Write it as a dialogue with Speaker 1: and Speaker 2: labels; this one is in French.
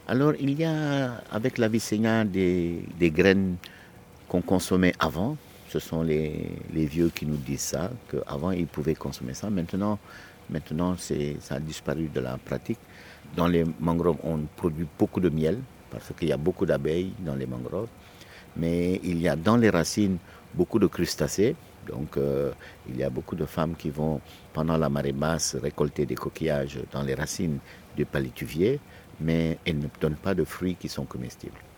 Speaker 1: Alors, il y a avec la vicénia des graines qu'on consommait avant. Ce sont les vieux qui nous disent ça, qu'avant ils pouvaient consommer ça. Maintenant ça a disparu de la pratique. Dans les mangroves, on produit beaucoup de miel parce qu'il y a beaucoup d'abeilles dans les mangroves. Mais il y a dans les racines beaucoup de crustacés. Donc il y a beaucoup de femmes qui vont, pendant la marée basse, récolter des coquillages dans les racines du palétuvier, mais elles ne donnent pas de fruits qui sont comestibles.